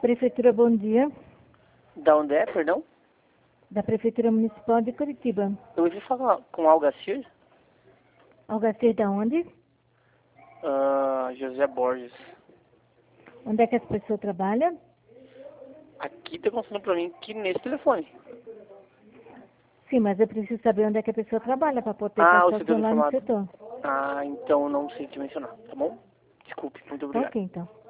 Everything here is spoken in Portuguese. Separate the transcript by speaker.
Speaker 1: Prefeitura, bom dia.
Speaker 2: Da onde é, perdão?
Speaker 1: Da Prefeitura Municipal de Curitiba.
Speaker 2: Eu ouvi falar com Algacir?
Speaker 1: Algacir da onde?
Speaker 2: José Borges.
Speaker 1: Onde é que essa pessoa trabalha?
Speaker 2: Aqui tá mostrando pra mim que nesse telefone.
Speaker 1: Sim, mas eu preciso saber onde é que a pessoa trabalha para poder
Speaker 2: O
Speaker 1: passar o
Speaker 2: setor
Speaker 1: seu lá no
Speaker 2: informado.
Speaker 1: setor.
Speaker 2: Então não sei te mencionar, tá bom? Desculpe, muito
Speaker 1: Tá
Speaker 2: obrigado.
Speaker 1: ok, então.